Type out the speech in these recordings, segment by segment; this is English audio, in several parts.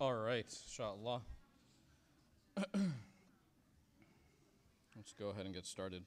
All right, inshallah. Let's go ahead and get started.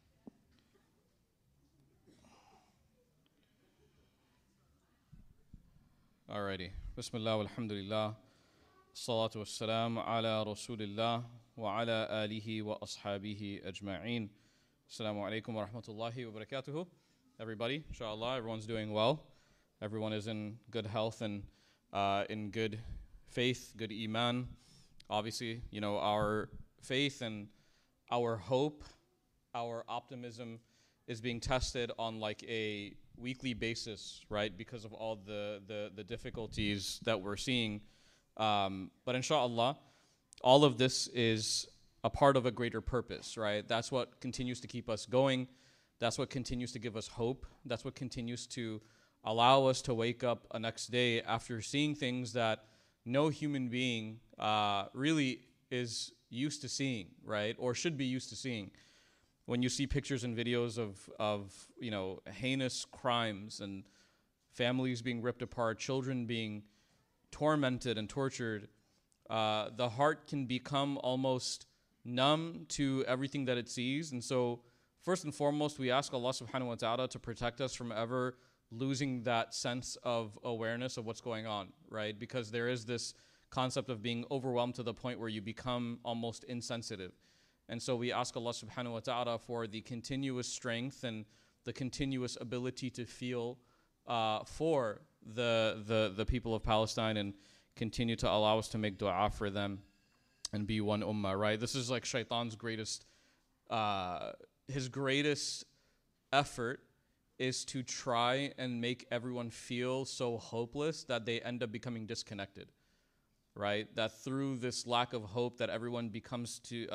Alrighty. Bismillah walhamdulillah. Salatu wassalam ala rasulillah wa ala alihi wa ashabihi ajma'een. Assalamu alaikum wa rahmatullahi wa barakatuhu. Everybody, inshallah, everyone's doing well. Everyone is in good health and in good faith, good iman. Obviously, our faith and our hope, our optimism is being tested on like a weekly basis, right? Because of all the difficulties that we're seeing. But inshallah, all of this is a part of a greater purpose, right? That's what continues to keep us going. That's what continues to give us hope. That's what continues to allow us to wake up a next day after seeing things that no human being really is used to seeing, right? Or should be used to seeing. When you see pictures and videos of heinous crimes and families being ripped apart, children being tormented and tortured, the heart can become almost numb to everything that it sees. And so first and foremost, we ask Allah subhanahu wa ta'ala to protect us from ever losing that sense of awareness of what's going on, right? Because there is this concept of being overwhelmed to the point where you become almost insensitive. And so we ask Allah subhanahu wa ta'ala for the continuous strength and the continuous ability to feel for the people of Palestine, and continue to allow us to make dua for them and be one ummah, right? This is like shaitan's greatest, his greatest effort is to try and make everyone feel so hopeless that they end up becoming disconnected, right? That through this lack of hope that everyone becomes to,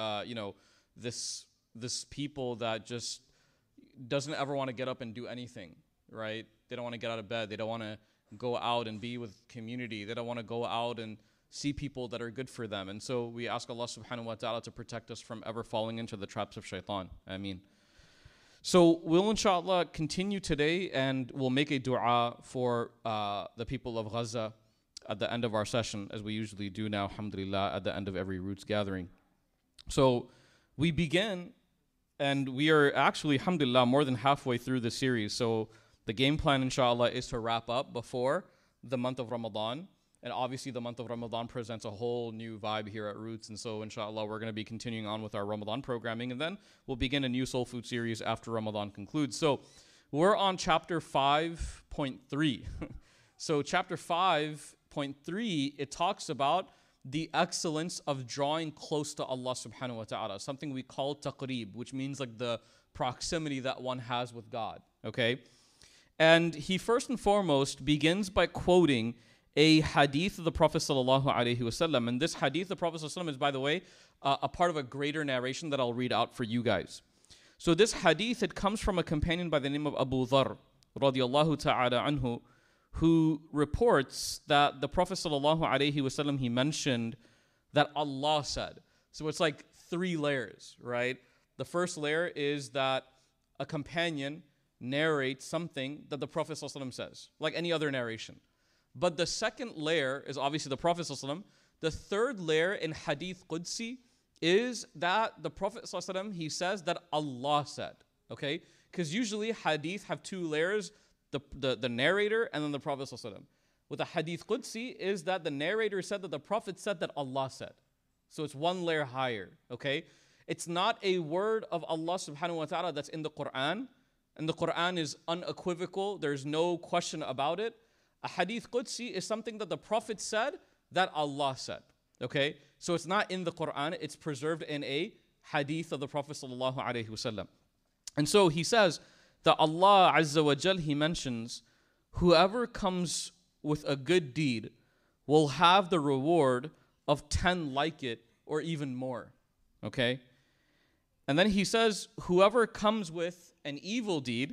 this people that just doesn't ever want to get up and do anything, right? They don't want to get out of bed. They don't want to go out and be with community. They don't want to go out and see people that are good for them. And so we ask Allah subhanahu wa ta'ala to protect us from ever falling into the traps of shaitan. Ameen. So we'll inshallah continue today, and we'll make a dua for the people of Gaza at the end of our session, as we usually do now, alhamdulillah, at the end of every Roots gathering. So we begin, and we are actually, alhamdulillah, more than halfway through the series. So the game plan, inshallah, is to wrap up before the month of Ramadan. And obviously the month of Ramadan presents a whole new vibe here at Roots. And so inshallah, we're going to be continuing on with our Ramadan programming. And then we'll begin a new soul food series after Ramadan concludes. So we're on chapter 5.3. So chapter 5.3, it talks about the excellence of drawing close to Allah subhanahu wa ta'ala. Something we call taqreeb, which means like the proximity that one has with God. Okay? And he first and foremost begins by quoting a hadith of the Prophet sallallahu alaihi wasallam. And this hadith of the Prophet sallallahu alaihi wasallam is, by the way, a part of a greater narration that I'll read out for you guys. So this hadith, it comes from a companion by the name of Abu Dharr radiyallahu ta'ala anhu, who reports that the Prophet sallallahu alaihi wasallam, he mentioned that Allah said. So it's like three layers, right? The first layer is that a companion narrates something that the Prophet sallallahu alaihi wasallam says, like any other narration. But the second layer is obviously the Prophet ﷺ. The third layer in Hadith Qudsi is that the Prophet ﷺ, he says that Allah said, okay? Because usually Hadith have two layers, the narrator and then the Prophet ﷺ. With the Hadith Qudsi is that the narrator said that the Prophet said that Allah said. So it's one layer higher, okay? It's not a word of Allah subhanahu wa ta'ala that's in the Quran. And the Quran is unequivocal. There's no question about it. A hadith Qudsi is something that the Prophet said that Allah said. Okay? So it's not in the Quran, it's preserved in a hadith of the Prophet sallallahu alaihi wasallam. And so he says that Allah Azza wa Jal, he mentions, whoever comes with a good deed will have the reward of 10 like it or even more. Okay? And then he says, whoever comes with an evil deed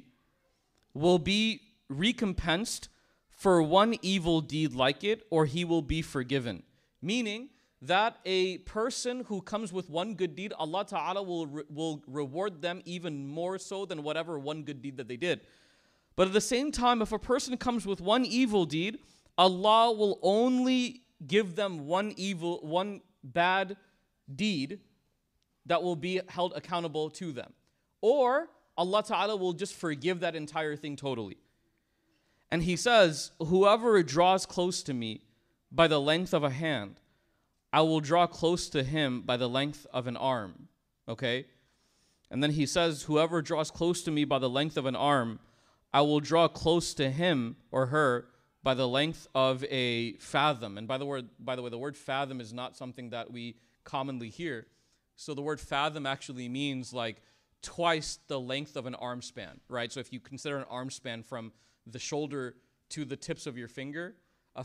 will be recompensed for one evil deed like it, or he will be forgiven. Meaning that a person who comes with one good deed, Allah Ta'ala will reward them even more so than whatever one good deed that they did. But at the same time, if a person comes with one evil deed, Allah will only give them one bad deed that will be held accountable to them. Or Allah Ta'ala will just forgive that entire thing totally. And he says, whoever draws close to me by the length of a hand, I will draw close to him by the length of an arm. Okay? And then he says, whoever draws close to me by the length of an arm, I will draw close to him or her by the length of a fathom. And by the way, the word fathom is not something that we commonly hear. So the word fathom actually means like twice the length of an arm span, right? So if you consider an arm span from the shoulder to the tips of your finger, a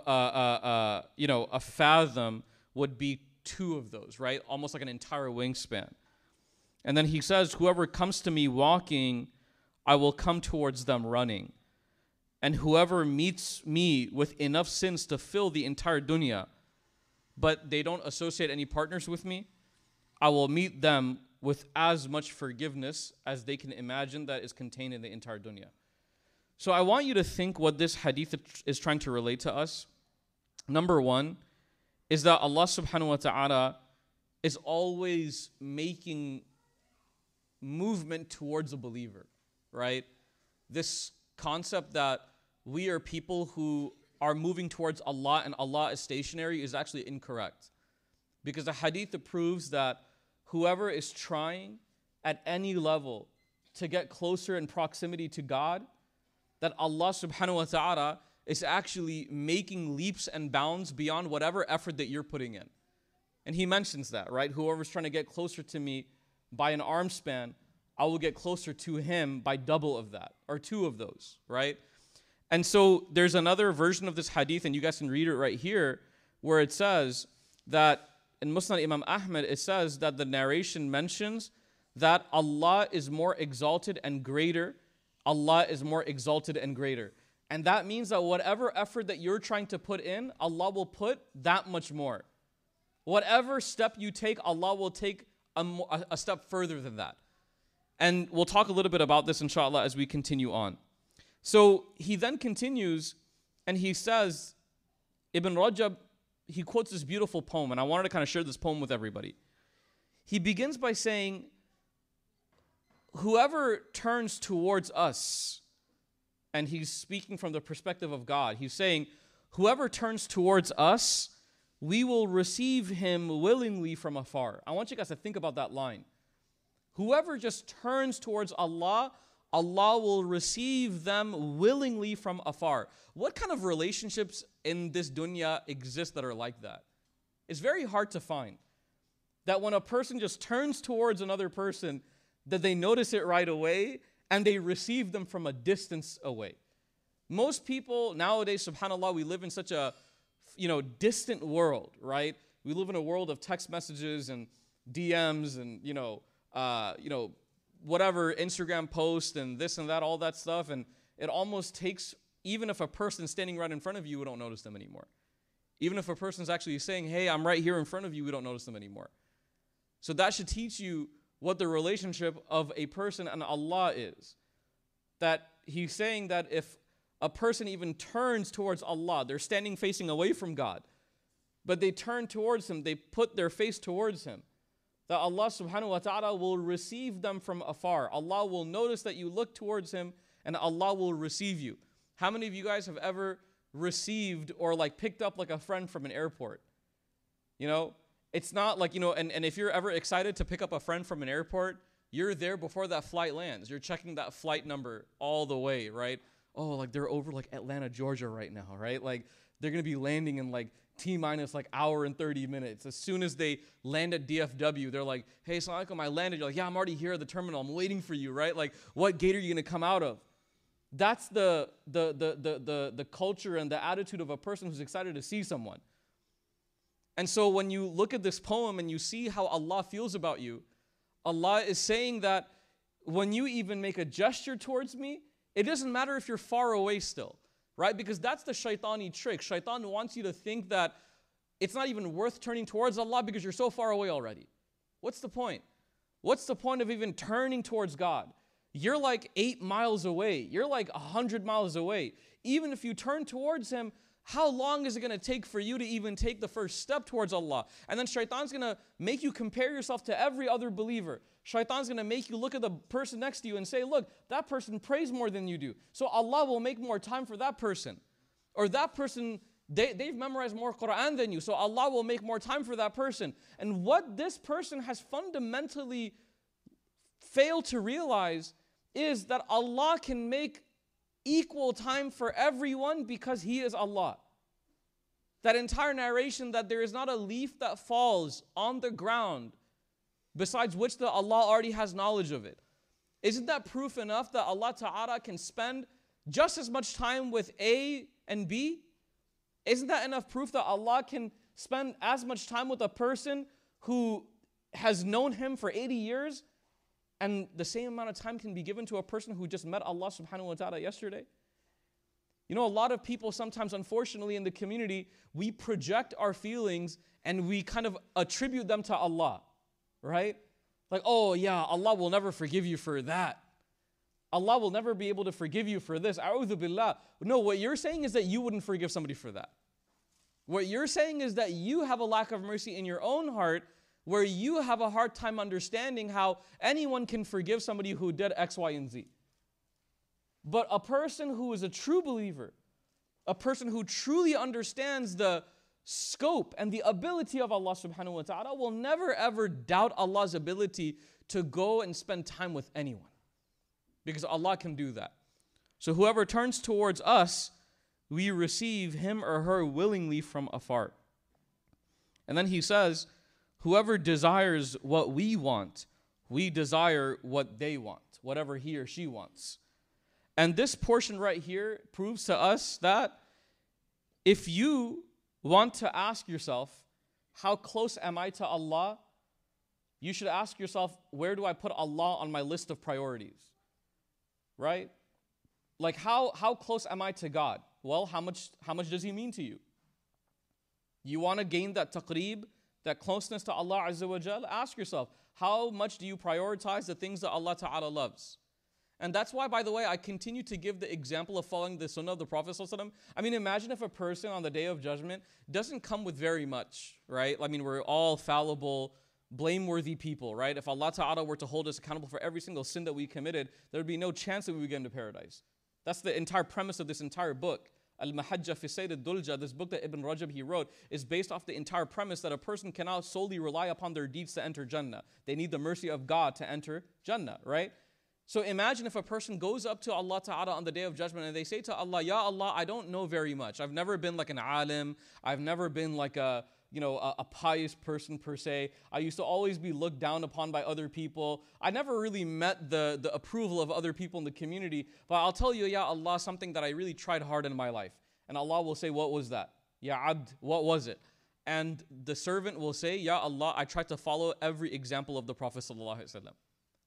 fathom would be 2 of those, right? Almost like an entire wingspan. And then he says, whoever comes to me walking, I will come towards them running. And whoever meets me with enough sins to fill the entire dunya, but they don't associate any partners with me, I will meet them with as much forgiveness as they can imagine that is contained in the entire dunya. So I want you to think what this hadith is trying to relate to us. Number 1 is that Allah subhanahu wa ta'ala is always making movement towards a believer, right? This concept that we are people who are moving towards Allah and Allah is stationary is actually incorrect. Because the hadith proves that whoever is trying at any level to get closer in proximity to God, that Allah subhanahu wa ta'ala is actually making leaps and bounds beyond whatever effort that you're putting in. And he mentions that, right? Whoever's trying to get closer to me by an arm span, I will get closer to him by double of that, or 2 of those, right? And so there's another version of this hadith, and you guys can read it right here, where it says that in Musnad Imam Ahmad, it says that the narration mentions that Allah is more exalted and greater. Allah is more exalted and greater. And that means that whatever effort that you're trying to put in, Allah will put that much more. Whatever step you take, Allah will take a step further than that. And we'll talk a little bit about this, inshallah, as we continue on. So he then continues, and he says, Ibn Rajab, he quotes this beautiful poem, and I wanted to kind of share this poem with everybody. He begins by saying, whoever turns towards us, and he's speaking from the perspective of God, he's saying, whoever turns towards us, we will receive him willingly from afar. I want you guys to think about that line. Whoever just turns towards Allah, Allah will receive them willingly from afar. What kind of relationships in this dunya exist that are like that? It's very hard to find. That when a person just turns towards another person, that they notice it right away and they receive them from a distance away. Most people nowadays, subhanAllah, we live in such a distant world, right? We live in a world of text messages and DMs and whatever, Instagram post and this and that, all that stuff. And it almost takes, even if a person's standing right in front of you, we don't notice them anymore. Even if a person's actually saying, hey, I'm right here in front of you, we don't notice them anymore. So that should teach you what the relationship of a person and Allah is. That he's saying that if a person even turns towards Allah, they're standing facing away from God, but they turn towards him, they put their face towards him, that Allah subhanahu wa ta'ala will receive them from afar. Allah will notice that you look towards him and Allah will receive you. How many of you guys have ever received or picked up a friend from an airport? It's not and if you're ever excited to pick up a friend from an airport, you're there before that flight lands. You're checking that flight number all the way, right? Oh, they're over Atlanta, Georgia right now, right? They're going to be landing in T-minus hour and 30 minutes. As soon as they land at DFW, they're like, hey, assalamu alaikum, I landed. You're like, yeah, I'm already here at the terminal. I'm waiting for you, right? What gate are you going to come out of? That's the culture and the attitude of a person who's excited to see someone. And so when you look at this poem and you see how Allah feels about you, Allah is saying that when you even make a gesture towards me, it doesn't matter if you're far away still. Right? Because that's the shaitani trick. Shaitan wants you to think that it's not even worth turning towards Allah because you're so far away already. What's the point? What's the point of even turning towards God? You're 8 miles away. You're 100 miles away. Even if you turn towards him, how long is it going to take for you to even take the first step towards Allah? And then shaitan's going to make you compare yourself to every other believer. Shaitan's going to make you look at the person next to you and say, look, that person prays more than you do. So Allah will make more time for that person. Or that person, they've memorized more Quran than you. So Allah will make more time for that person. And what this person has fundamentally failed to realize is that Allah can make equal time for everyone because He is Allah. That entire narration that there is not a leaf that falls on the ground besides which the Allah already has knowledge of it. Isn't that proof enough that Allah Ta'ala can spend just as much time with A and B? Isn't that enough proof that Allah can spend as much time with a person who has known Him for 80 years and the same amount of time can be given to a person who just met Allah subhanahu wa ta'ala yesterday? You know, a lot of people sometimes, unfortunately, in the community, we project our feelings and we kind of attribute them to Allah, right? Like, oh yeah, Allah will never forgive you for that. Allah will never be able to forgive you for this. A'udhu billah. No, what you're saying is that you wouldn't forgive somebody for that. What you're saying is that you have a lack of mercy in your own heart where you have a hard time understanding how anyone can forgive somebody who did X, Y, and Z. But a person who is a true believer, a person who truly understands the scope and the ability of Allah subhanahu wa ta'ala will never ever doubt Allah's ability to go and spend time with anyone. Because Allah can do that. So whoever turns towards us, we receive him or her willingly from afar. And then he says, whoever desires what we want, we desire what they want, whatever he or she wants. And this portion right here proves to us that if you want to ask yourself, how close am I to Allah? You should ask yourself, where do I put Allah on my list of priorities? Right? Like how close am I to God? Well, how much does He mean to you? You want to gain that taqreeb, that closeness to Allah Azza wa Jal? Ask yourself, how much do you prioritize the things that Allah Ta'ala loves? And that's why, by the way, I continue to give the example of following the sunnah of the Prophet ﷺ. I mean, imagine if a person on the Day of Judgment doesn't come with very much, right? I mean, we're all fallible, blameworthy people, right? If Allah Ta'ala were to hold us accountable for every single sin that we committed, there would be no chance that we would get into paradise. That's the entire premise of this entire book. Al-Mahajja fi Sayyid al-Dulja, this book that Ibn Rajab he wrote, is based off the entire premise that a person cannot solely rely upon their deeds to enter Jannah. They need the mercy of God to enter Jannah, right? So imagine if a person goes up to Allah Ta'ala on the Day of Judgment and they say to Allah, Ya Allah, I don't know very much. I've never been like an alim. I've never been like a pious person per se. I used to always be looked down upon by other people. I never really met the approval of other people in the community. But I'll tell you, Ya Allah, something that I really tried hard in my life. And Allah will say, what was that? Ya Abd, what was it? And the servant will say, Ya Allah, I tried to follow every example of the Prophet Sallallahu Alaihi Wasallam.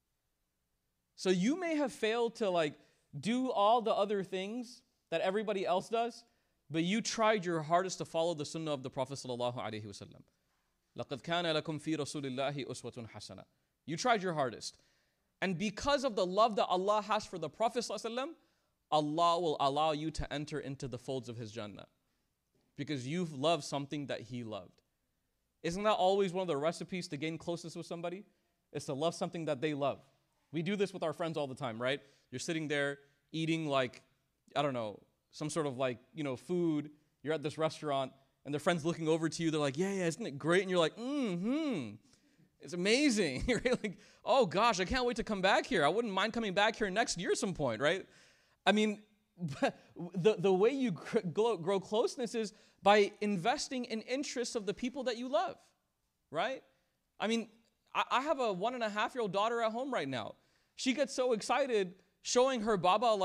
So you may have failed to do all the other things that everybody else does, but you tried your hardest to follow the sunnah of the Prophet sallallahu alaihi wasallam. لَقَدْ كَانَ لَكُمْ فِي رَسُولِ اللَّهِ أُسْوَةٌ حَسَنَةٌ. You tried your hardest. And because of the love that Allah has for the Prophet sallallahu alaihi wasallam, Allah will allow you to enter into the folds of His Jannah. Because you've loved something that He loved. Isn't that always one of the recipes to gain closeness with somebody? Is to love something that they love. We do this with our friends all the time, right? You're sitting there eating some sort of food. You're at this restaurant and their friend's looking over to you. They're like, yeah, isn't it great? And you're like, it's amazing. You're like, oh gosh, I can't wait to come back here. I wouldn't mind coming back here next year at some point, right? I mean, the way you grow closeness is by investing in interests of the people that you love, right? I mean, I have a 1.5-year-old daughter at home right now. She gets so excited showing her baba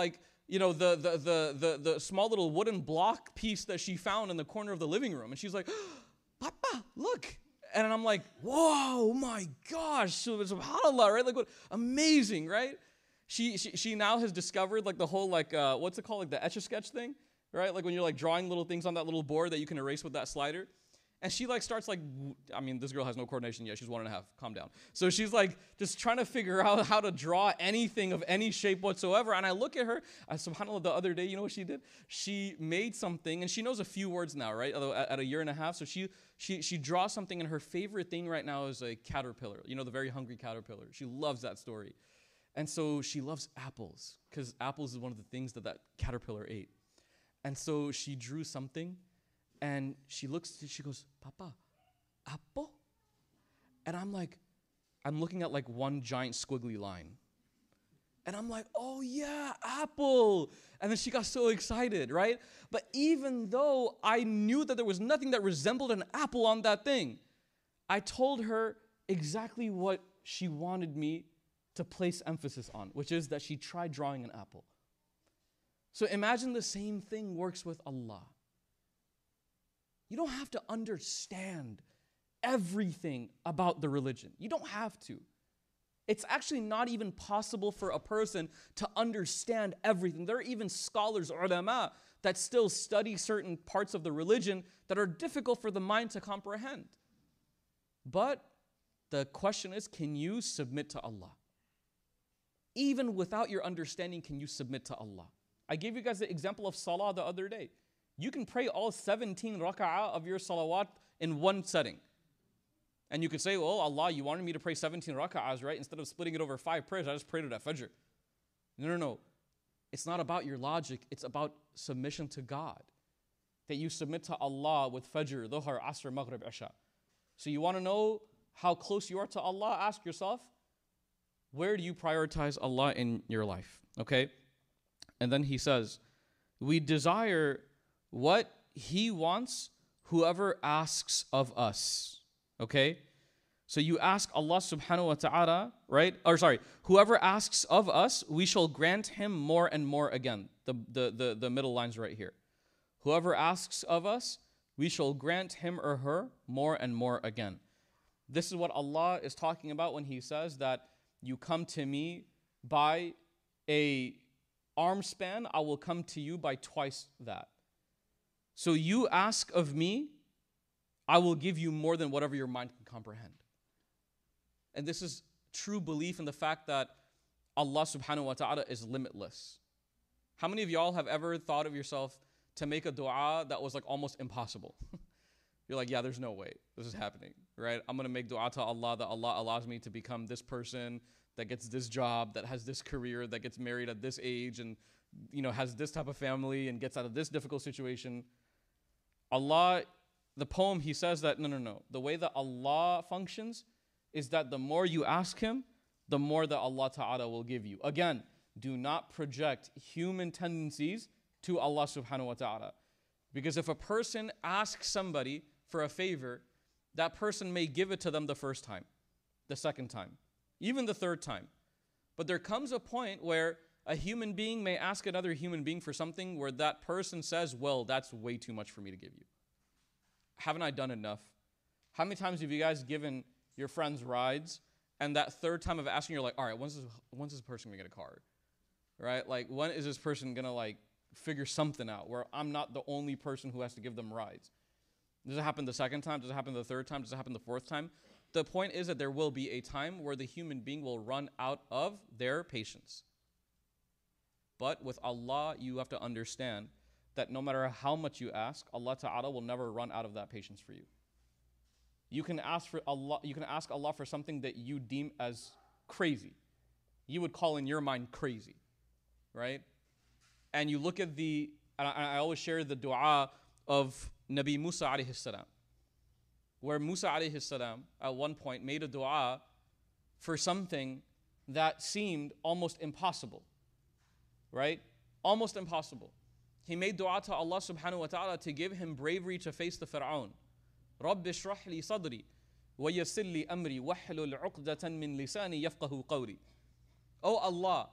the small little wooden block piece that she found in the corner of the living room. And she's like, Papa, look. And I'm like, whoa, my gosh, subhanAllah, right? Like, what amazing, right? She now has discovered the whole what's it called? The Etch-a-Sketch thing, right? Like when you're drawing little things on that little board that you can erase with that slider. And she like starts like, I mean, this girl has no coordination yet. She's 1.5. Calm down. So she's like just trying to figure out how to draw anything of any shape whatsoever. And I look at her, subhanAllah, the other day, you know what she did? She made something, and she knows a few words now, right? At 1.5 years. So she draws something, and her favorite thing right now is a caterpillar. You know, the very hungry caterpillar. She loves that story. And so she loves apples, because apples is one of the things that caterpillar ate. And so she drew something. And she goes, Papa, apple? And I'm looking at like one giant squiggly line. And I'm like, oh yeah, apple. And then she got so excited, right? But even though I knew that there was nothing that resembled an apple on that thing, I told her exactly what she wanted me to place emphasis on, which is that she tried drawing an apple. So imagine the same thing works with Allah. You don't have to understand everything about the religion. You don't have to. It's actually not even possible for a person to understand everything. There are even scholars, ulama, that still study certain parts of the religion that are difficult for the mind to comprehend. But the question is, can you submit to Allah? Even without your understanding, can you submit to Allah? I gave you guys the example of salah the other day. You can pray all 17 raka'ah of your salawat in one setting. And you could say, well, Allah, you wanted me to pray 17 raka'ahs, right? Instead of splitting it over 5 prayers, I just prayed it at Fajr. No. It's not about your logic. It's about submission to God. That you submit to Allah with Fajr, Dhuhr, Asr, Maghrib, Isha. So you want to know how close you are to Allah? Ask yourself, where do you prioritize Allah in your life? Okay? And then he says, we desire what He wants, whoever asks of us. Okay? So you ask Allah subhanahu wa ta'ala, right? Whoever asks of us, we shall grant him more and more again. The middle line's right here. Whoever asks of us, we shall grant him or her more and more again. This is what Allah is talking about when He says that you come to me by a arm span, I will come to you by twice that. So you ask of me, I will give you more than whatever your mind can comprehend. And this is true belief in the fact that Allah subhanahu wa ta'ala is limitless. How many of y'all have ever thought of yourself to make a dua that was like almost impossible? You're like, yeah, there's no way this is happening, right? I'm going to make dua to Allah that Allah allows me to become this person, that gets this job, that has this career, that gets married at this age, and has this type of family and gets out of this difficult situation. Allah, the poem, he says that, no. The way that Allah functions is that the more you ask Him, the more that Allah Ta'ala will give you. Again, do not project human tendencies to Allah Subhanahu wa Ta'ala. Because if a person asks somebody for a favor, that person may give it to them the first time, the second time, even the third time. But there comes a point where a human being may ask another human being for something where that person says, well, that's way too much for me to give you. Haven't I done enough? How many times have you guys given your friends rides, and that third time of asking, you're like, all right, when's this person gonna get a car? Right? Like, when is this person gonna like figure something out where I'm not the only person who has to give them rides? Does it happen the second time? Does it happen the third time? Does it happen the fourth time? The point is that there will be a time where the human being will run out of their patience. But with Allah, you have to understand that no matter how much you ask, Allah Ta'ala will never run out of that patience for you. You can ask Allah for something that you deem as crazy. You would call in your mind crazy, right? And you look at I always share the dua of Nabi Musa alayhi salam, where Musa alayhi salam at one point made a dua for something that seemed almost impossible, right? Almost impossible. He made dua to Allah subhanahu wa ta'ala to give him bravery to face the Fir'aun. رَبِّ اشْرَحْ لِي صَدْرِي وَيَسِّرْ لِي أَمْرِي وَاحْلُلْ عُقْدَةً مِّن لِسَانِي يَفْقَهُ قَوْلِي. Oh Allah,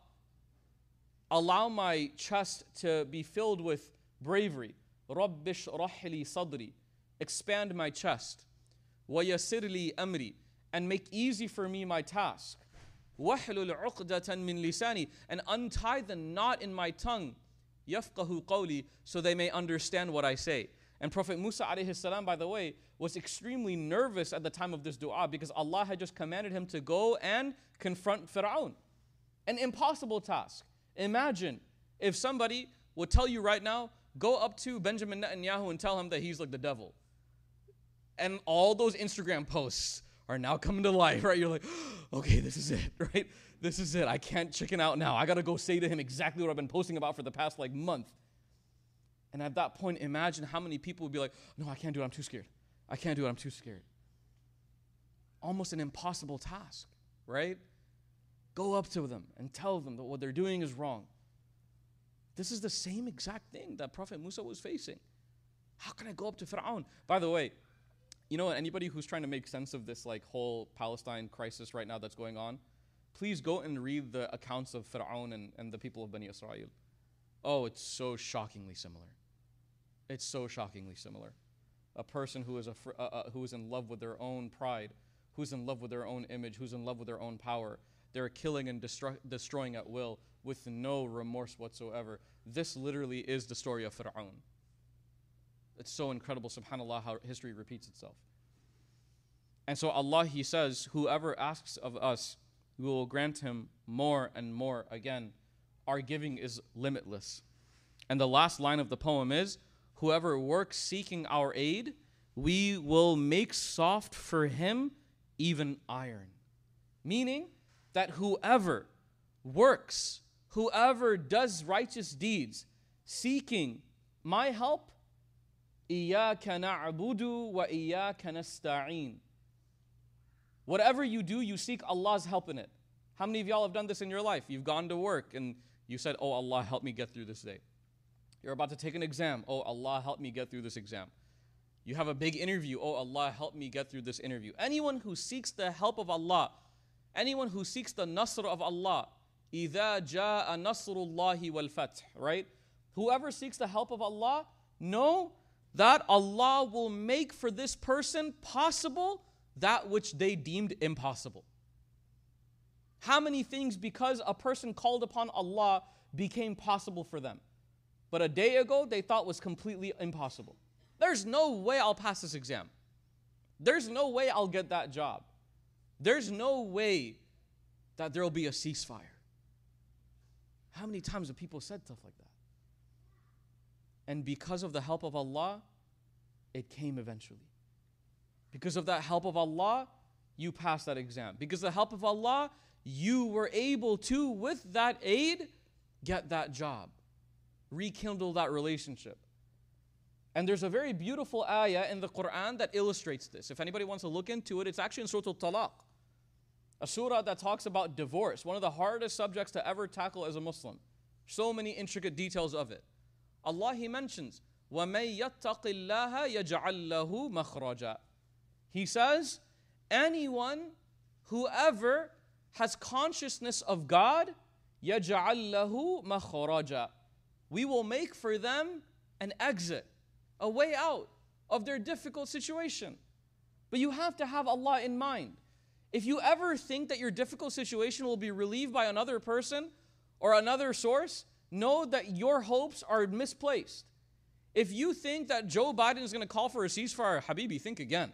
allow my chest to be filled with bravery. رَبِّ اشْرَحْ لِي صَدْرِي. Expand my chest. وَيَسِّرْ لِي أَمْرِي. And make easy for me my task. وَاحْلُلْ عُقْدَةً مِّن لِسَانِي. And untie the knot in my tongue. يَفْقَهُ قَوْلِي. So they may understand what I say. And Prophet Musa alayhi salam, by the way, was extremely nervous at the time of this dua because Allah had just commanded him to go and confront Fir'aun. An impossible task. Imagine if somebody would tell you right now, go up to Benjamin Netanyahu and tell him that he's like the devil. And all those Instagram posts are now coming to life, right? You're like, okay, this is it, right? This is it. I can't chicken out now. I got to go say to him exactly what I've been posting about for the past month. And at that point, imagine how many people would be like, no, I can't do it. I'm too scared. I can't do it. I'm too scared. Almost an impossible task, right? Go up to them and tell them that what they're doing is wrong. This is the same exact thing that Prophet Musa was facing. How can I go up to Fir'aun? By the way, you know, anybody who's trying to make sense of this whole Palestine crisis right now that's going on, please go and read the accounts of Fir'aun and the people of Bani Israel. Oh, it's so shockingly similar. It's so shockingly similar. A person who is in love with their own pride, who's in love with their own image, who's in love with their own power. They're killing and destroying at will with no remorse whatsoever. This literally is the story of Fir'aun. It's so incredible, subhanAllah, how history repeats itself. And so Allah, He says, whoever asks of us, we will grant him more and more. Again, our giving is limitless. And the last line of the poem is, whoever works seeking our aid, we will make soft for him even iron. Meaning that whoever works, whoever does righteous deeds, seeking my help, إِيَّاكَ نَعْبُدُ وَإِيَّاكَ نَسْتَعِينُ. Whatever you do, you seek Allah's help in it. How many of y'all have done this in your life? You've gone to work and you said, oh Allah, help me get through this day. You're about to take an exam. Oh Allah, help me get through this exam. You have a big interview. Oh Allah, help me get through this interview. Anyone who seeks the help of Allah, anyone who seeks the nasr of Allah, إِذَا جَاءَ نَصْرُ اللَّهِ وَالْفَتْحِ, right? Whoever seeks the help of Allah, know that Allah will make for this person possible that which they deemed impossible. How many things, because a person called upon Allah, became possible for them, but a day ago they thought was completely impossible? There's no way I'll pass this exam. There's no way I'll get that job. There's no way that there will be a ceasefire. How many times have people said stuff like that? And because of the help of Allah, it came eventually. Because of that help of Allah, you passed that exam. Because of the help of Allah, you were able to, with that aid, get that job, rekindle that relationship. And there's a very beautiful ayah in the Quran that illustrates this. If anybody wants to look into it, it's actually in Surah Al-Talaq, a surah that talks about divorce, one of the hardest subjects to ever tackle as a Muslim. So many intricate details of it. Allah, He mentions, وَمَن يَتَّقِ اللَّهَ يَجْعَلْ لَهُ مَخْرَجًا. He says, anyone, whoever has consciousness of God, يَجْعَلْ لَهُ مَخْرَجًا. We will make for them an exit, a way out of their difficult situation. But you have to have Allah in mind. If you ever think that your difficult situation will be relieved by another person or another source, know that your hopes are misplaced. If you think that Joe Biden is going to call for a ceasefire, Habibi, think again.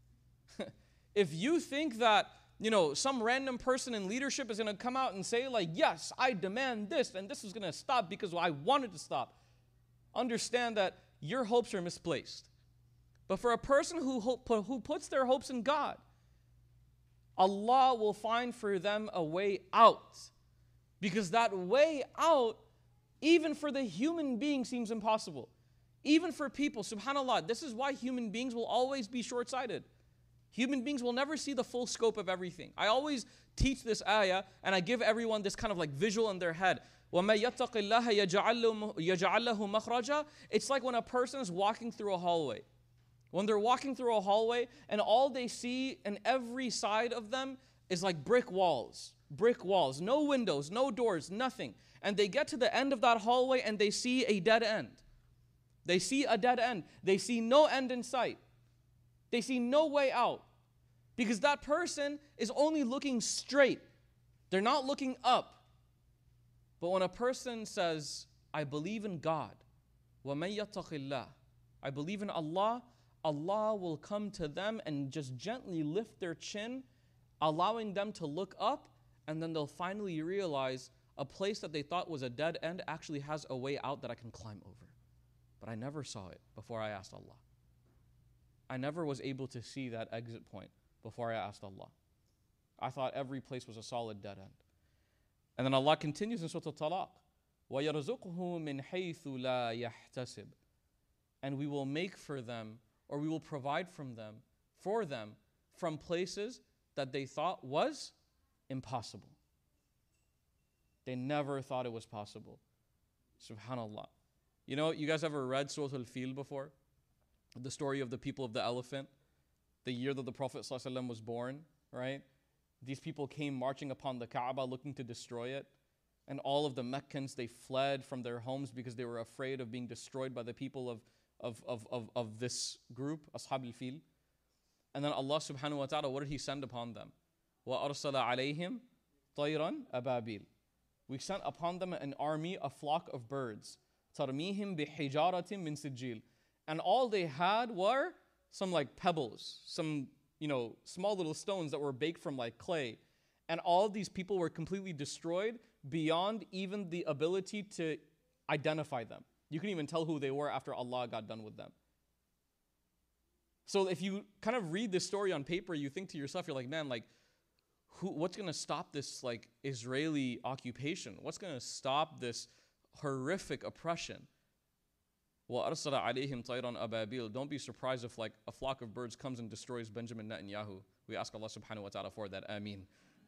If you think that, some random person in leadership is going to come out and say yes, I demand this and this is going to stop because I wanted to stop, understand that your hopes are misplaced. But for a person who puts their hopes in God, Allah will find for them a way out. Because that way out, even for the human being, seems impossible. Even for people, subhanAllah, this is why human beings will always be short-sighted. Human beings will never see the full scope of everything. I always teach this ayah and I give everyone this kind of visual in their head. وَمَن يَتَّقِ اللَّهَ يَجْعَلْ لَهُ مَخْرَجًا. It's like when a person is walking through a hallway. When they're walking through a hallway and all they see in every side of them is brick walls, no windows, no doors, nothing. And they get to the end of that hallway and they see a dead end. They see a dead end. They see no end in sight. They see no way out. Because that person is only looking straight. They're not looking up. But when a person says, I believe in God, وَمَن يَتَّقِ اللَّهِ, I believe in Allah, Allah will come to them and just gently lift their chin, allowing them to look up, and then they'll finally realize a place that they thought was a dead end actually has a way out that I can climb over. But I never saw it before I asked Allah. I never was able to see that exit point before I asked Allah. I thought every place was a solid dead end. And then Allah continues in Surah Al-Talaq, وَيَرْزُقْهُ مِنْ حَيْثُ لَا يَحْتَسِبْ. And we will make for them, or we will provide for them from places that they thought was impossible. They never thought it was possible. Subhanallah. You know, you guys ever read Surah Al-Fil before? The story of the people of the elephant, the year that the Prophet ﷺ was born, right? These people came marching upon the Kaaba looking to destroy it. And all of the Meccans, they fled from their homes because they were afraid of being destroyed by the people of this group, Ashab al-Fil. And then Allah subhanahu wa ta'ala, what did He send upon them? وَأَرْسَلَ عَلَيْهِمْ طَيْرًا أَبَابِيلَ. We sent upon them an army, a flock of birds. تَرْمِيهِمْ بِحِجَارَةٍ مِّن سِجِّيلٍ. And all they had were some like pebbles, some, small little stones that were baked from like clay. And all these people were completely destroyed beyond even the ability to identify them. You couldn't even tell who they were after Allah got done with them. So if you kind of read this story on paper, you think to yourself, you're like, man, like, what's going to stop this like Israeli occupation? What's going to stop this horrific oppression? وَأَرْسَلَ عَلَيْهِمْ طَيْرًا أَبَابِيلَ. Don't be surprised if like a flock of birds comes and destroys Benjamin Netanyahu. We ask Allah subhanahu wa ta'ala for that. Ameen.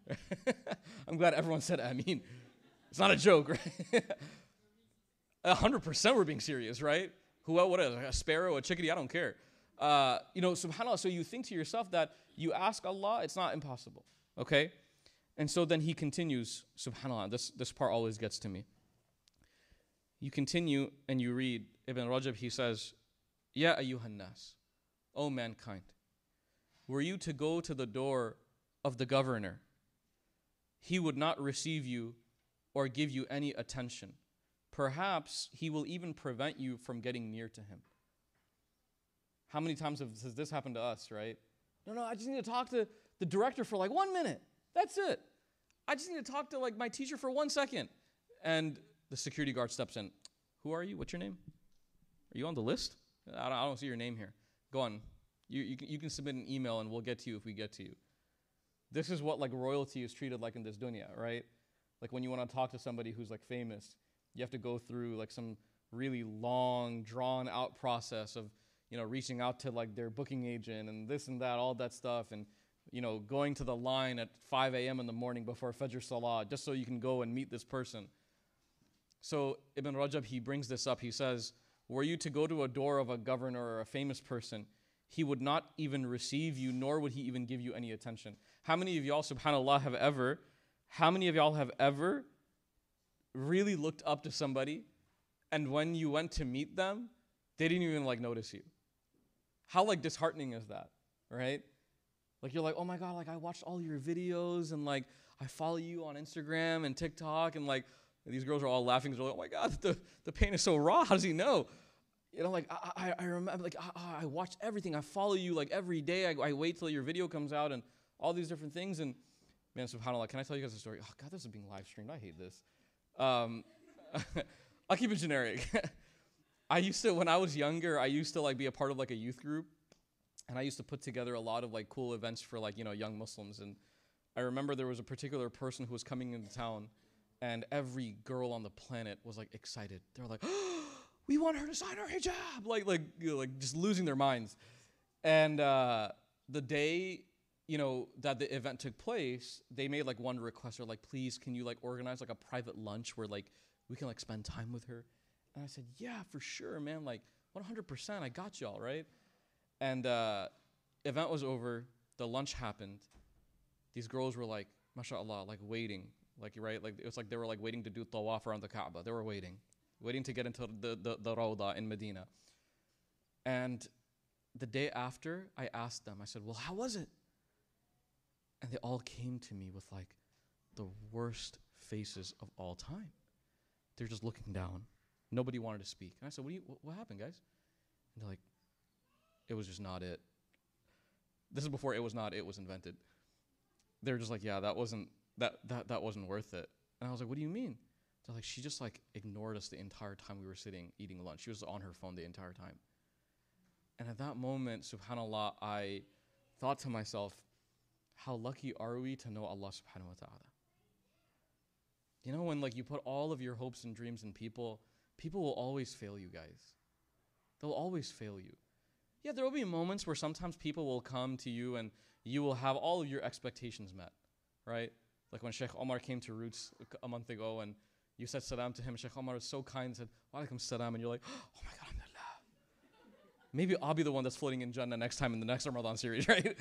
I'm glad everyone said Ameen. It's not a joke, right? 100% we're being serious, right? What is it? A sparrow, a chickadee? I don't care. Subhanallah. So you think to yourself that you ask Allah, it's not impossible. Okay? And so then He continues, subhanAllah, this part always gets to me. You continue and you read, Ibn Rajab, he says, Ya ayyuhan nas, O mankind, were you to go to the door of the governor, he would not receive you or give you any attention. Perhaps he will even prevent you from getting near to him. How many times has this happened to us, right? No, I just need to talk to the director for like 1 minute. That's it. I just need to talk to like my teacher for 1 second. And the security guard steps in. Who are you? What's your name? Are you on the list? I don't see your name here. Go on. You can submit an email and we'll get to you if we get to you. This is what like royalty is treated like in this dunya, right? Like when you want to talk to somebody who's like famous, you have to go through like some really long, drawn out process of, reaching out to like their booking agent and this and that, all that stuff. And, going to the line at 5 a.m. in the morning before Fajr Salah, just so you can go and meet this person. So Ibn Rajab, he brings this up. He says, were you to go to a door of a governor or a famous person, he would not even receive you, nor would he even give you any attention. How many of y'all, subhanAllah, have ever really looked up to somebody and when you went to meet them, they didn't even like notice you? How like disheartening is that, right? Like you're like, oh my God, like I watched all your videos and like I follow you on Instagram and TikTok and like these girls are all laughing. They're like, oh my God, the pain is so raw. How does he know? Like I remember, like I watch everything. I follow you like every day. I wait till your video comes out and all these different things. And man, subhanAllah, can I tell you guys a story? Oh God, this is being live streamed. I hate this. I'll keep it generic. When I was younger, I used to like be a part of like a youth group. And I used to put together a lot of like cool events for like, young Muslims. And I remember there was a particular person who was coming into town and every girl on the planet was like excited. They were like, oh, we want her to sign our hijab. Like just losing their minds. And the day, that the event took place, they made like one request. They're like, please, can you like organize like a private lunch where like we can like spend time with her? And I said, yeah, for sure, man. Like 100%, I got y'all, right? And event was over. The lunch happened. These girls were like, mashallah, like waiting. Like, right? Like, it was like they were like waiting to do tawaf around the Kaaba. They were waiting to get into the Rawda in Medina. And the day after, I asked them, I said, well, how was it? And they all came to me with like the worst faces of all time. They're just looking down. Nobody wanted to speak. And I said, what happened, guys? And they're like, it was just not it. This is before it was not it was invented. They're just like, yeah, that wasn't worth it. And I was like, what do you mean? They're like, she just like ignored us the entire time we were sitting eating lunch. She was on her phone the entire time. And at that moment, subhanAllah, I thought to myself, how lucky are we to know Allah subhanahu wa ta'ala? You know, when like you put all of your hopes and dreams in people, people will always fail you guys. They'll always fail you. Yeah, there will be moments where sometimes people will come to you and you will have all of your expectations met, right? Like when Sheikh Omar came to Roots a month ago and you said salam to him, Sheikh Omar was so kind and said, wa alaikum salam, and you're like, oh my God, alhamdulillah. Maybe I'll be the one that's floating in Jannah next time in the next Ramadan series, right?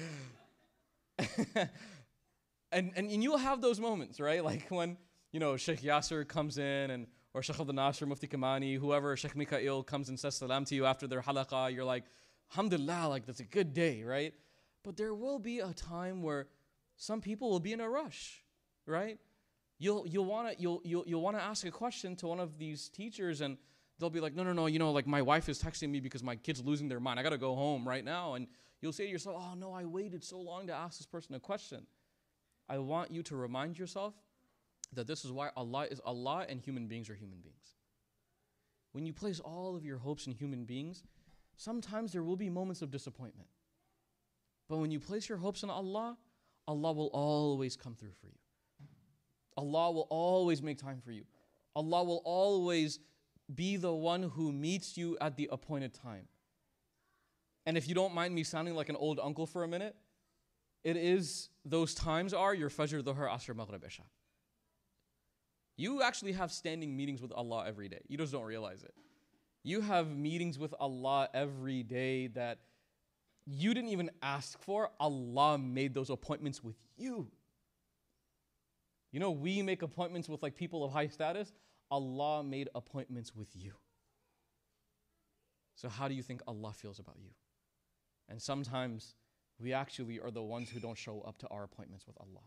and you'll have those moments, right? Like when, you know, Sheikh Yasser comes in and or Sheikh Abdul Nasir, Mufti Kamani, whoever, Sheikh Mikael comes and says salam to you after their halaqah, you're like, alhamdulillah, like that's a good day, right? But there will be a time where some people will be in a rush, right? You'll wanna ask a question to one of these teachers and they'll be like, no, you know, like my wife is texting me because my kid's losing their mind. I gotta go home right now. And you'll say to yourself, oh no, I waited so long to ask this person a question. I want you to remind yourself that this is why Allah is Allah and human beings are human beings. When you place all of your hopes in human beings, sometimes there will be moments of disappointment. But when you place your hopes in Allah, Allah will always come through for you. Allah will always make time for you. Allah will always be the one who meets you at the appointed time. And if you don't mind me sounding like an old uncle for a minute, those times are your Fajr, Dhuhr, Asr, Maghrib, Isha. You actually have standing meetings with Allah every day. You just don't realize it. You have meetings with Allah every day that you didn't even ask for. Allah made those appointments with you. You know, we make appointments with like people of high status. Allah made appointments with you. So how do you think Allah feels about you? And sometimes we actually are the ones who don't show up to our appointments with Allah.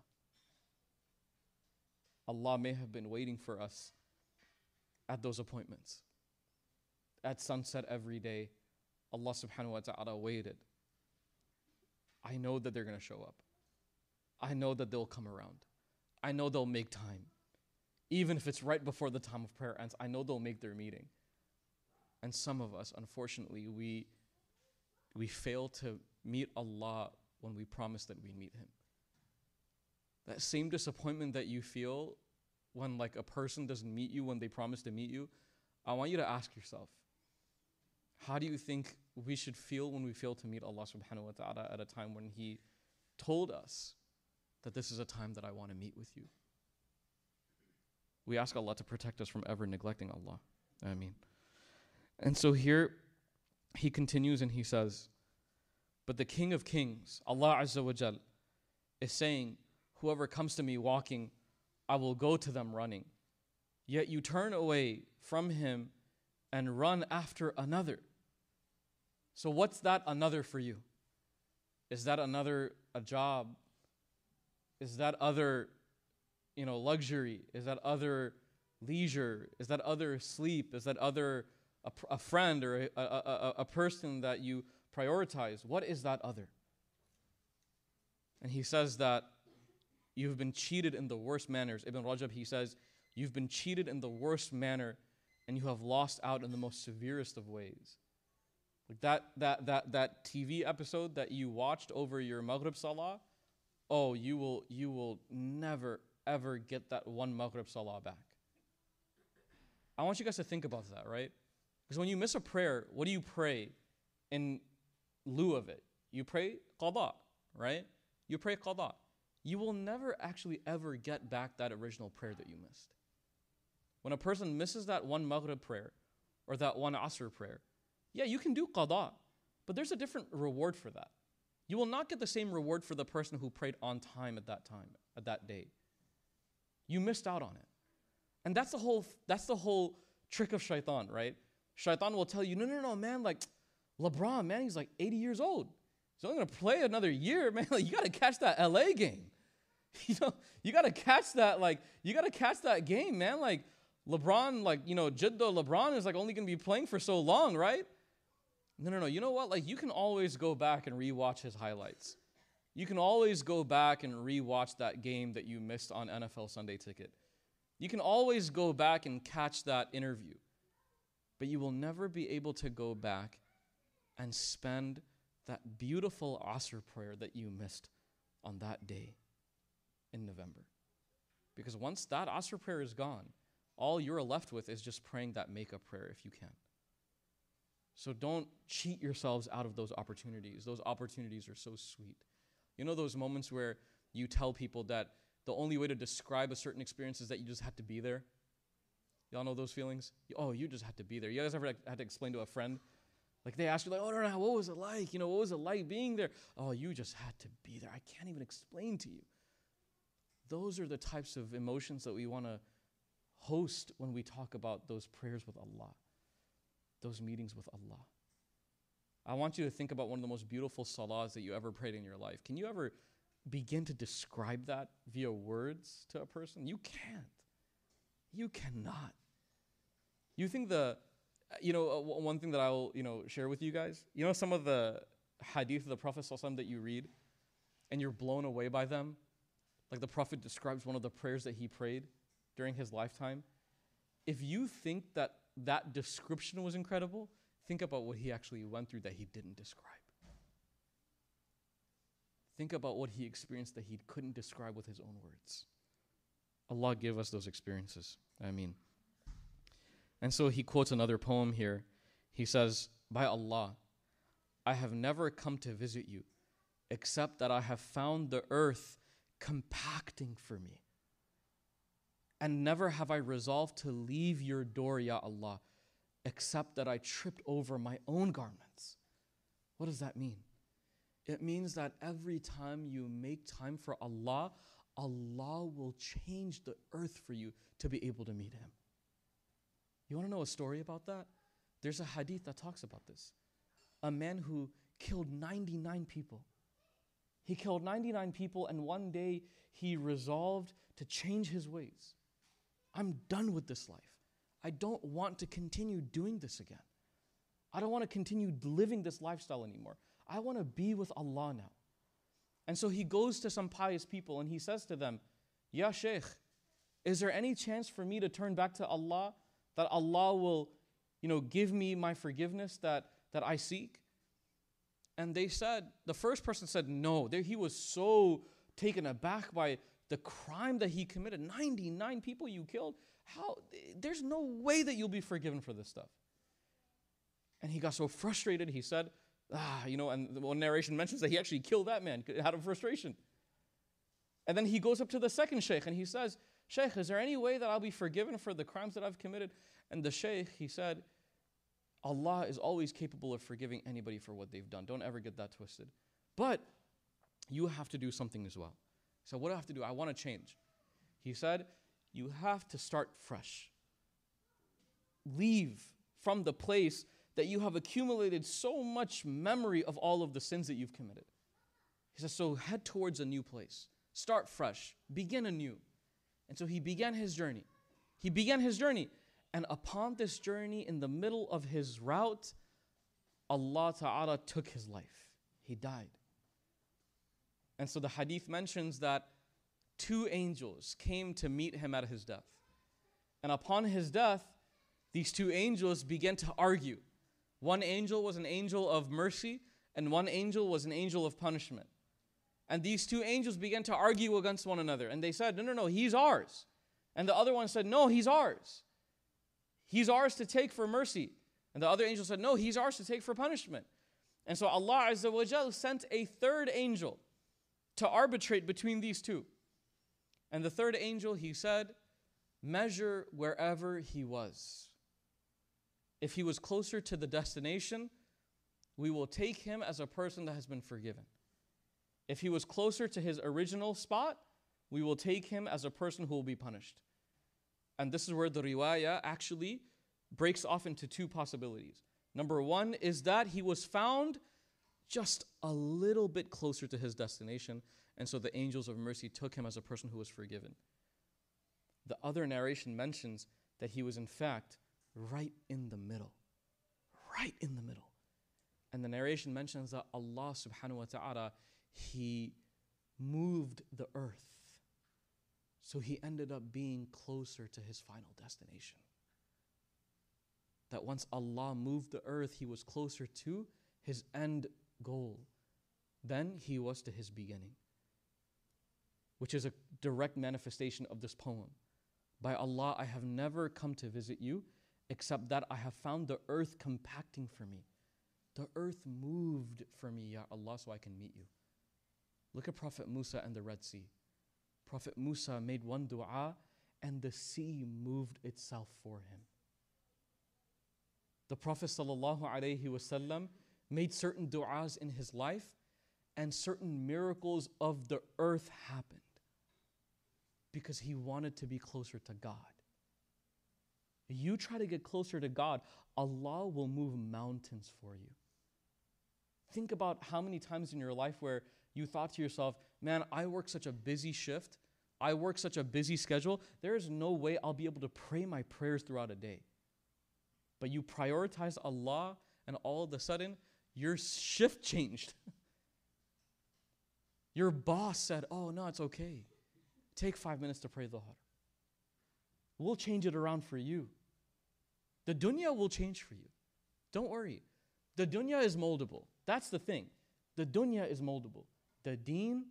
Allah may have been waiting for us at those appointments. At sunset every day, Allah subhanahu wa ta'ala waited. I know that they're going to show up. I know that they'll come around. I know they'll make time. Even if it's right before the time of prayer ends, I know they'll make their meeting. And some of us, unfortunately, we fail to meet Allah when we promise that we meet Him. That same disappointment that you feel when like a person doesn't meet you when they promise to meet you, I want you to ask yourself, how do you think we should feel when we fail to meet Allah subhanahu wa ta'ala at a time when He told us that this is a time that I want to meet with you? We ask Allah to protect us from ever neglecting Allah. Ameen. And so here He continues and He says, but the King of Kings, Allah Azza wa Jal, is saying, whoever comes to me walking, I will go to them running. Yet you turn away from Him and run after another. So what's that another for you? Is that a job? Is that other, luxury? Is that other leisure? Is that other sleep? Is that other a friend or a person that you prioritize? What is that other? And he says that you've been cheated in the worst manners. Ibn Rajab, he says, you've been cheated in the worst manner and you have lost out in the most severest of ways. Like that TV episode that you watched over your Maghrib Salah, you will never ever get that one Maghrib Salah back. I want you guys to think about that, right? Because when you miss a prayer, what do you pray in lieu of it? You pray qada, right? You pray qada. You will never actually ever get back that original prayer that you missed. When a person misses that one Maghrib prayer or that one Asr prayer, yeah, you can do qada, but there's a different reward for that. You will not get the same reward for the person who prayed on time, at that day. You missed out on it. And that's the whole trick of shaitan, right? Shaitan will tell you, no, man, like LeBron, man, he's like 80 years old. He's only going to play another year, man. Like, you got to catch that LA game. You got to catch that game, man. Like LeBron, Jiddo LeBron is like only going to be playing for so long, right? No. You know what? Like, you can always go back and rewatch his highlights. You can always go back and rewatch that game that you missed on NFL Sunday Ticket. You can always go back and catch that interview. But you will never be able to go back and spend that beautiful Asr prayer that you missed on that day in November. Because once that Asr prayer is gone, all you're left with is just praying that makeup prayer if you can. So don't cheat yourselves out of those opportunities. Those opportunities are so sweet. You know those moments where you tell people that the only way to describe a certain experience is that you just had to be there? Y'all know those feelings? Oh, you just had to be there. You guys ever had to explain to a friend? Like they ask you, like, oh, no, what was it like? What was it like being there? Oh, you just had to be there. I can't even explain to you. Those are the types of emotions that we want to host when we talk about those prayers with Allah, those meetings with Allah. I want you to think about one of the most beautiful salahs that you ever prayed in your life. Can you ever begin to describe that via words to a person? You can't. You cannot. You think one thing that I will, share with you guys, some of the hadith of the Prophet ﷺ that you read and you're blown away by them? Like the Prophet describes one of the prayers that he prayed during his lifetime. If you think that that description was incredible, think about what he actually went through that he didn't describe. Think about what he experienced that he couldn't describe with his own words. Allah give us those experiences. Ameen. And so he quotes another poem here. He says, by Allah, I have never come to visit you, except that I have found the earth compacting for me. And never have I resolved to leave your door, Ya Allah, except that I tripped over my own garments. What does that mean? It means that every time you make time for Allah, Allah will change the earth for you to be able to meet Him. You want to know a story about that? There's a hadith that talks about this. A man who killed 99 people. He killed 99 people, and one day he resolved to change his ways. I'm done with this life. I don't want to continue doing this again. I don't want to continue living this lifestyle anymore. I want to be with Allah now. And so he goes to some pious people and he says to them, Ya Shaykh, is there any chance for me to turn back to Allah, that Allah will, give me my forgiveness that I seek? And they said, the first person said no. He was so taken aback by the crime that he committed. 99 people you killed. How? There's no way that you'll be forgiven for this stuff. And he got so frustrated, he said, and one narration mentions that he actually killed that man out of frustration. And then he goes up to the second sheikh and he says, Sheikh, is there any way that I'll be forgiven for the crimes that I've committed? And the sheikh, he said, Allah is always capable of forgiving anybody for what they've done. Don't ever get that twisted. But you have to do something as well. So what do I have to do? I want to change. He said, you have to start fresh. Leave from the place that you have accumulated so much memory of all of the sins that you've committed. He says, so head towards a new place. Start fresh. Begin anew. And so he began his journey. And upon this journey, in the middle of his route, Allah Ta'ala took his life. He died. And so the hadith mentions that 2 angels came to meet him at his death. And upon his death, these 2 angels began to argue. One angel was an angel of mercy, and one angel was an angel of punishment. And these 2 angels began to argue against one another. And they said, no, he's ours. And the other one said, no, he's ours. He's ours to take for mercy. And the other angel said, no, he's ours to take for punishment. And so Allah Azza wa Jal sent a 3rd angel to arbitrate between these 2. And the 3rd angel, he said, measure wherever he was. If he was closer to the destination, we will take him as a person that has been forgiven. If he was closer to his original spot, we will take him as a person who will be punished. And this is where the riwayah actually breaks off into 2 possibilities. Number 1 is that he was found just a little bit closer to his destination, and so the angels of mercy took him as a person who was forgiven. The other narration mentions that he was in fact right in the middle. Right in the middle. And the narration mentions that Allah subhanahu wa ta'ala, He moved the earth. So he ended up being closer to his final destination. That once Allah moved the earth, he was closer to his end goal than he was to his beginning. Which is a direct manifestation of this poem. By Allah, I have never come to visit you, except that I have found the earth compacting for me. The earth moved for me, Ya Allah, so I can meet you. Look at Prophet Musa and the Red Sea. Prophet Musa made one dua and the sea moved itself for him. The Prophet ﷺ made certain du'as in his life and certain miracles of the earth happened because he wanted to be closer to God. You try to get closer to God, Allah will move mountains for you. Think about how many times in your life where you thought to yourself, man, I work such a busy shift, I work such a busy schedule, there is no way I'll be able to pray my prayers throughout a day. But you prioritize Allah and all of a sudden, your shift changed. Your boss said, oh no, it's okay. Take 5 minutes to pray Dhuhr. We'll change it around for you. The dunya will change for you. Don't worry. The dunya is moldable. That's the thing. The dunya is moldable. The deen,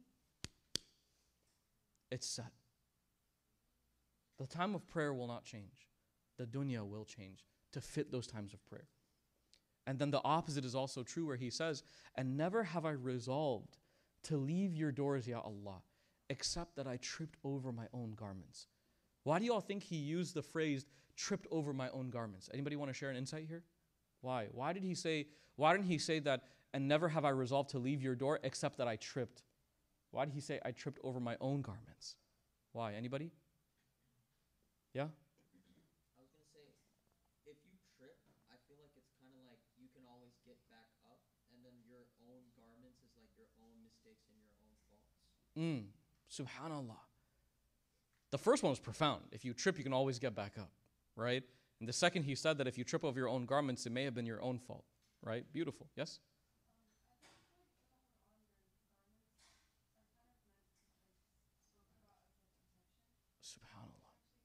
it's set. The time of prayer will not change. The dunya will change to fit those times of prayer. And then the opposite is also true where he says, and never have I resolved to leave your doors, Ya Allah, except that I tripped over my own garments. Why do you all think he used the phrase, tripped over my own garments? Anybody want to share an insight here? Why? Why didn't he say that, and never have I resolved to leave your door except that I tripped? Why did he say I tripped over my own garments? Why? Anybody? Yeah? I was going to say, if you trip, I feel like it's kind of like you can always get back up, and then your own garments is like your own mistakes and your own faults. Subhanallah. The first one was profound. If you trip, you can always get back up, right? And the second, he said that if you trip over your own garments, it may have been your own fault, right? Beautiful. Yes? Subhanallah.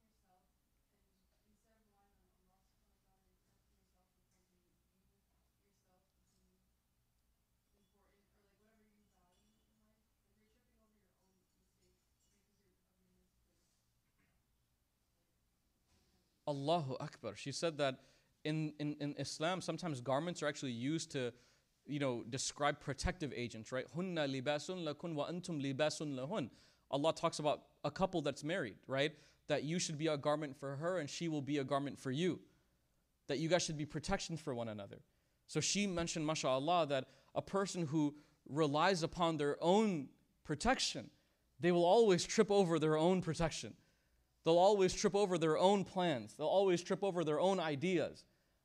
Allahu Akbar. She said that in Islam, sometimes garments are actually used to, describe protective agents, right? Hunna libasun lakun wa antum libasun lahun. Allah talks about a couple that's married, right? That you should be a garment for her and she will be a garment for you. That you guys should be protection for one another. So she mentioned, mashallah, that a person who relies upon their own protection, they will always trip over their own protection. They'll always trip over their own plans. They'll always trip over their own ideas.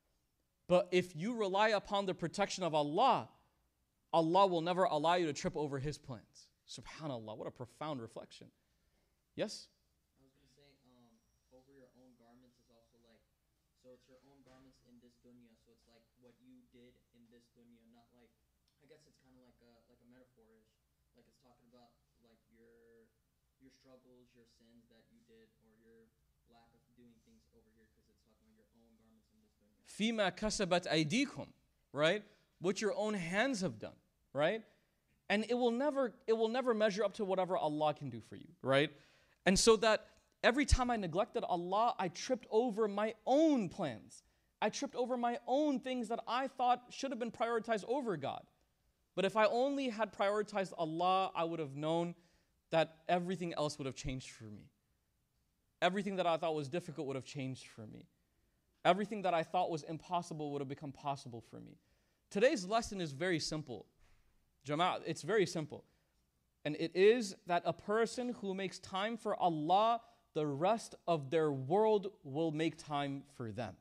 But if you rely upon the protection of Allah, Allah will never allow you to trip over His plans. Subhanallah, what a profound reflection. Yes? I was going to say, over your own garments is also like, so it's your own garments in this dunya, so it's like what you did in this dunya, not like, I guess it's kind of like a metaphor-ish. Like it's talking about like your struggles, your sins that you did, or your lack of doing things over here, because it's talking about your own garments in this dunya. فِيمَا كَسَبَتْ أَيْدِيكُمْ, right? What your own hands have done, right? And it will never measure up to whatever Allah can do for you, right? And so that every time I neglected Allah, I tripped over my own plans. I tripped over my own things that I thought should have been prioritized over God. But if I only had prioritized Allah, I would have known that everything else would have changed for me. Everything that I thought was difficult would have changed for me. Everything that I thought was impossible would have become possible for me. Today's lesson is very simple. Jama'at, it's very simple. And it is that a person who makes time for Allah, the rest of their world will make time for them.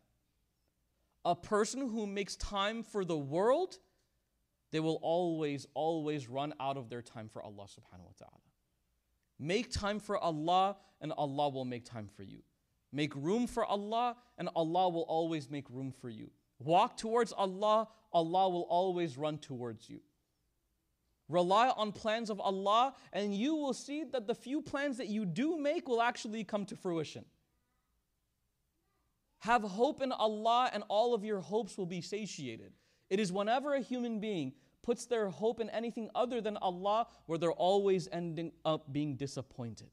A person who makes time for the world, they will always run out of their time for Allah subhanahu wa ta'ala. Make time for Allah and Allah will make time for you. Make room for Allah and Allah will always make room for you. Walk towards Allah, Allah will always run towards you. Rely on plans of Allah, and you will see that the few plans that you do make will actually come to fruition. Have hope in Allah, and all of your hopes will be satiated. It is whenever a human being puts their hope in anything other than Allah where they're always ending up being disappointed.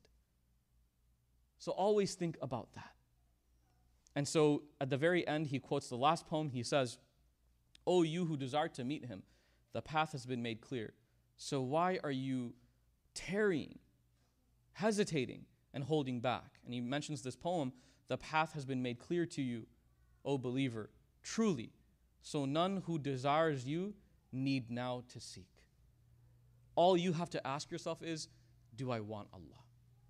So always think about that. And so at the very end, he quotes the last poem. He says, "O you who desire to meet him, the path has been made clear. So why are you tarrying, hesitating, and holding back?" And he mentions this poem, "The path has been made clear to you, O believer, truly. So none who desires you need now to seek." All you have to ask yourself is, do I want Allah?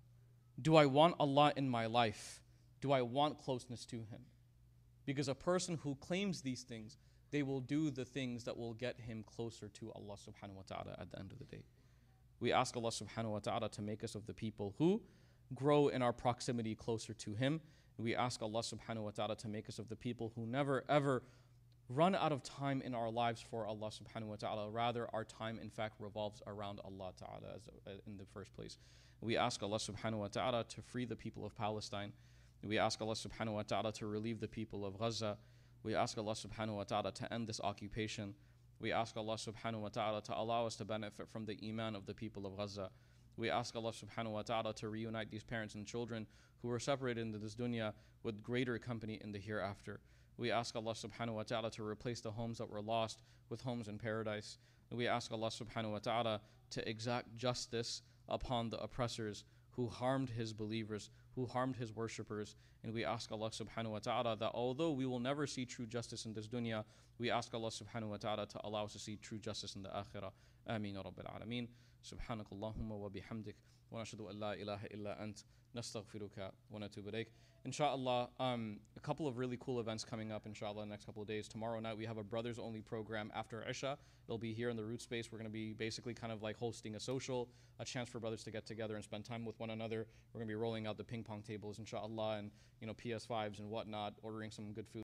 Do I want Allah in my life? Do I want closeness to Him? Because a person who claims these things, they will do the things that will get him closer to Allah subhanahu wa ta'ala at the end of the day. We ask Allah subhanahu wa ta'ala to make us of the people who grow in our proximity closer to Him. We ask Allah subhanahu wa ta'ala to make us of the people who never ever run out of time in our lives for Allah subhanahu wa ta'ala. Rather, our time in fact revolves around Allah ta'ala in the first place. We ask Allah subhanahu wa ta'ala to free the people of Palestine. We ask Allah subhanahu wa ta'ala to relieve the people of Gaza. We ask Allah subhanahu wa ta'ala to end this occupation. We ask Allah subhanahu wa ta'ala to allow us to benefit from the iman of the people of Gaza. We ask Allah subhanahu wa ta'ala to reunite these parents and children who were separated in this dunya with greater company in the hereafter. We ask Allah subhanahu wa ta'ala to replace the homes that were lost with homes in paradise. We ask Allah subhanahu wa ta'ala to exact justice upon the oppressors who harmed His believers, who harmed His worshippers. And we ask Allah subhanahu wa ta'ala that although we will never see true justice in this dunya, we ask Allah subhanahu wa ta'ala to allow us to see true justice in the akhirah. Ameen ya Rabbil Alameen. Subhanakallahumma wa bihamdik. Wa nashhadu an la ilaha illa ant. Nastaghfiruka wa natubu ilayk. Inshallah, a couple of really cool events coming up, inshallah, in the next couple of days. Tomorrow night, we have a brothers only program after Isha. It'll be here in the Root Space. We're going to be basically kind of like hosting a social, a chance for brothers to get together and spend time with one another. We're going to be rolling out the ping pong tables, inshallah, and PS5s and whatnot, ordering some good food.